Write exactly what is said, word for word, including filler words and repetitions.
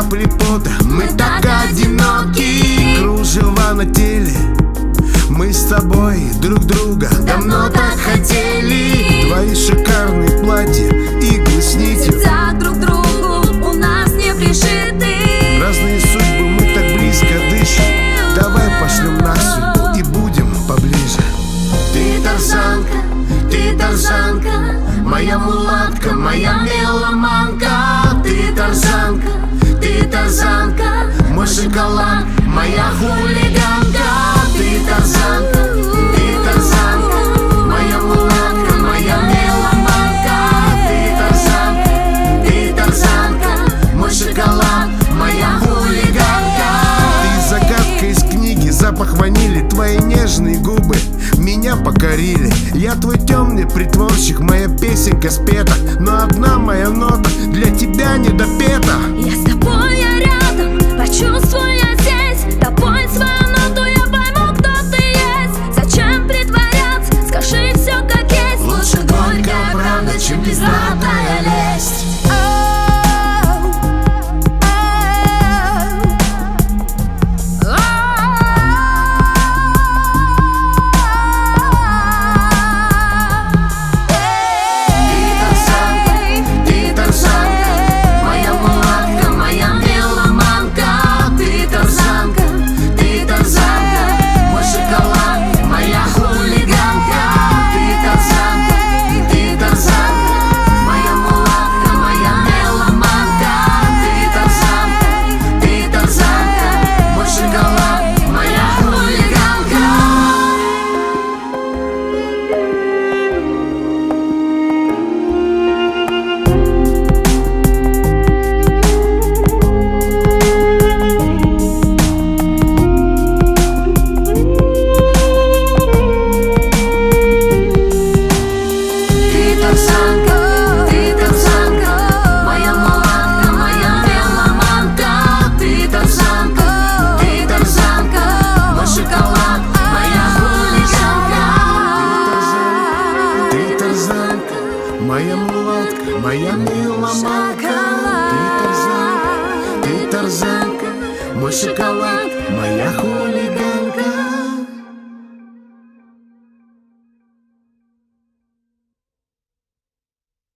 капли пота, мы так одиноки. Кружева на теле, мы с тобой друг друга давно так хотели. Твои шикарные платья, иглы с нитью, сердца друг другу у нас не пришиты. Разные судьбы, мы так близко дышим. Давай пошлем на судьбу и будем поближе. Ты тарзанка, ты тарзанка, моя мулатка, моя меломанка. Ты тарзанка, ты тарзанка, мой шоколад, моя хулиганка. Ты тарзанка, ты тарзанка, моя мулатка, моя меломанка. Ты тарзанка, ты тарзанка, мой шоколад, моя хулиганка. Ты загадка из книги, запах ванили, твои нежные губы меня покорили. Я твой темный притворщик, моя песенка спета, но одна моя нота для тебя не допета. Я с тобой, я рядом, почувствую я здесь. Тобой свою ноту я пойму, кто ты есть. Зачем притворяться, скажи все как есть. Лучше горькая правда, чем пиздатая лесть. Моя мулатка, моя меломанка. Ты тарзанка, ты тарзанка, мой шоколад, моя хулиганка.